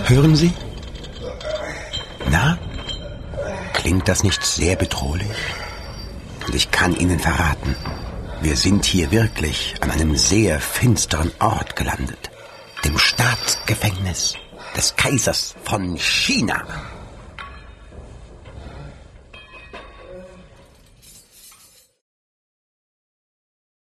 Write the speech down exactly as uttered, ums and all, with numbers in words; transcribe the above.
Hören Sie? Na? Klingt das nicht sehr bedrohlich? Und ich kann Ihnen verraten, wir sind hier wirklich an einem sehr finsteren Ort gelandet. Dem Staatsgefängnis des Kaisers von China.